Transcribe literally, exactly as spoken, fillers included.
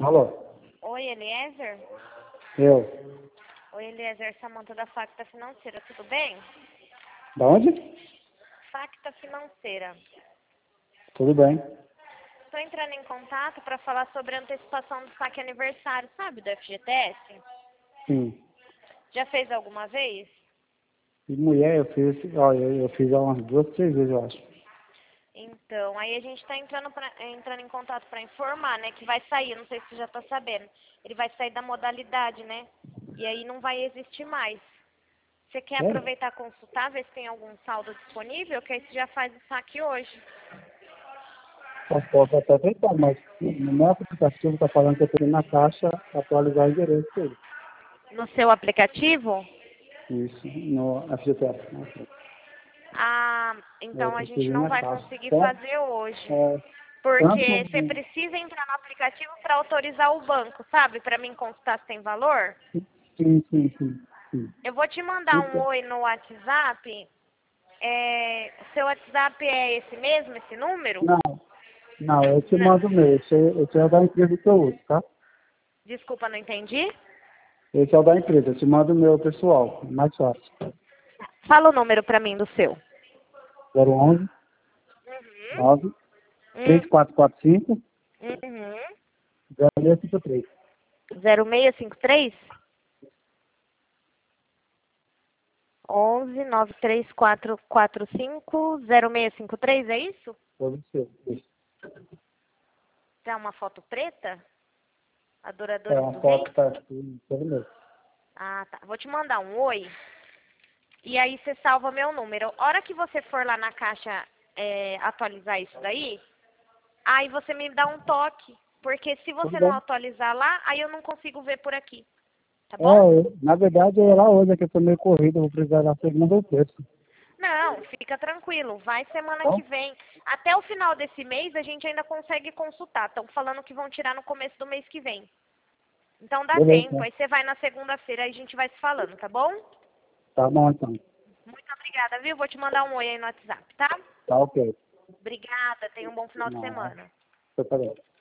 Alô? Oi, Eliezer? Eu. Oi, Eliezer, Samanta da Facta Financeira, tudo bem? Da onde? Facta Financeira. Tudo bem. Estou entrando em contato para falar sobre a antecipação do saque aniversário, sabe, do F G T S? Sim. Já fez alguma vez? E mulher, eu fiz, ó, eu, eu fiz há umas duas, três vezes, eu acho. Então, aí a gente está entrando, pra, entrando em contato para informar, né, que vai sair, não sei se você já está sabendo. Ele vai sair da modalidade, né? E aí não vai existir mais. Você quer Sério? aproveitar e consultar, ver se tem algum saldo disponível, que aí você já faz o saque hoje. Posso, posso até tentar, mas no meu aplicativo está falando que eu tenho na caixa atualizar o endereço dele. No seu aplicativo? Isso, no F G T S. Né? Ah, Eu então a preciso gente ir não na vai caixa. conseguir Tanto, fazer hoje. é, Porque você tanto, precisa entrar no aplicativo para autorizar o banco, sabe? Para mim consultar se tem valor. sim, sim, sim, sim. Eu vou te mandar um Então, oi no WhatsApp. É, seu WhatsApp é esse mesmo, esse número? não, não, eu te Não. mando o meu. Esse, esse é o da empresa que eu uso, tá? Desculpa, não entendi. Esse é o da empresa, eu te mando o meu pessoal, mais fácil. Fala o número para mim do seu. zero onze, nove, Hum, três quatro quatro cinco, uhum. zero seis cinco três. zero seis cinco três? onze nove três quatro quatro cinco zero seis cinco três, é isso? Pode ser. Isso. Tem uma foto preta? É Adoradores uma do Rei? foto, tá assim, tudo mesmo. Ah, tá. Vou te mandar um oi. E aí você salva meu número. A hora que você for lá na caixa é, atualizar isso daí, aí você me dá um toque. Porque se Tudo você não bem. atualizar lá, aí eu não consigo ver por aqui. Tá É, bom? eu- na verdade, eu ia lá hoje, é que eu tô meio corrido, eu vou precisar da segunda ou terça. Não, fica tranquilo. Vai semana Tá? que vem. Até o final desse mês a gente ainda consegue consultar. Estão falando que vão tirar no começo do mês que vem. Então dá Beleza, tempo. né? Aí você vai na segunda-feira e a gente vai se falando, tá bom? Tá bom, então. Muito obrigada, viu? Vou te mandar um oi aí no WhatsApp, tá? Tá ok. Obrigada. Tenha um bom final de Não, semana. tô falando.